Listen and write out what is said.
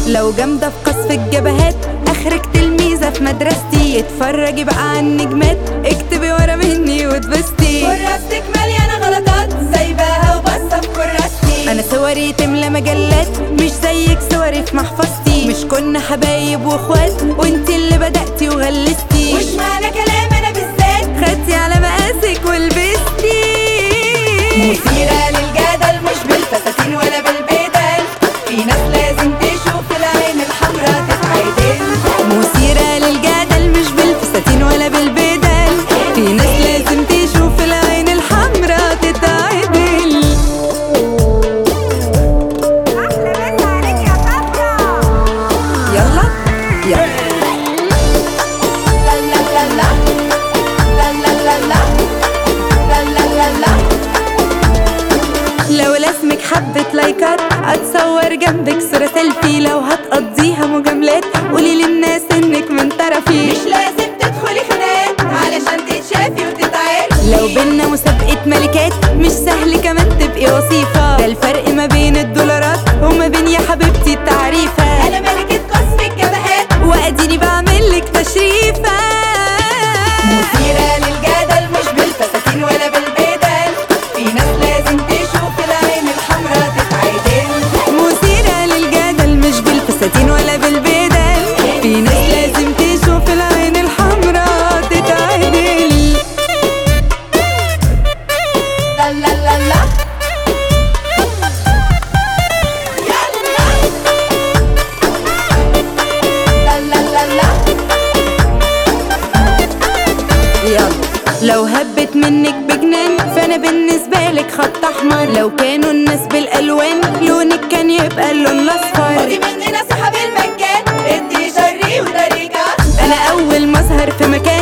لو جامدة في قصف الجبهات اخرك تلميذة في مدرستي. اتفرجي بقى على النجمات، اكتبي ورا مني واتبسطي. كراستك مليانة غلطات سايباها وبصة في كراستي. انا صوري تملى مجلات مش زيك صوري في محفظتي. مش كنا حبايب واخوات وانتي اللي بدأتي وغلستي. وش معنى كلام انا بالذات؟ خدتي على مقاسك ولبستي. مثيرة للجدل مش بالفساتين ولا بالبدل. في ناس لازم تشوف العين الحمراء تتعدل. مثيرة للجدل مش بالفساتين ولا بالبدل. في ناس لازم تشوف العين الحمراء تتعدل. احلى مسا عليك يا صفرا. يلا يلا لا لا لا لا لا لا لا لا لا لا لا. لو لازمك حبة لايكات اتصور جنبك صورة سيلفي. لو هتقضيها مجاملات قولي للناس انك من طرفي. مش لازم تدخلي خناقات علشان تتشافي وتتعرفي. لو بينا مسابقة ملكات مش سهل كمان تبقي وصيفة. ده الفرق ما بين الدولارات وما بين يا حبيبتي التعريفة. انا ملكة قصف الجبهات واديني بعملك تشريفة. مثيرة للجدل مش بالفساتين ولا بالبدل. في ناس لازم تشوف العين الحمراء تتعدل. مثيرة للجدل مش بالفساتين ولا بالبدل. في ناس لازم تشوف العين الحمراء تتعدل. لا لا لا لا يلا. لا لا لا لا يلا لو هبت منك بجنان فانا بالنسبة لك خط احمر. لو كانوا الناس بالالوان لونك كان يبقى اللون الاصفر. خدي مني نصيحة بالمجان، ادي شري وده رجع. انا اول ما اظهر في مكان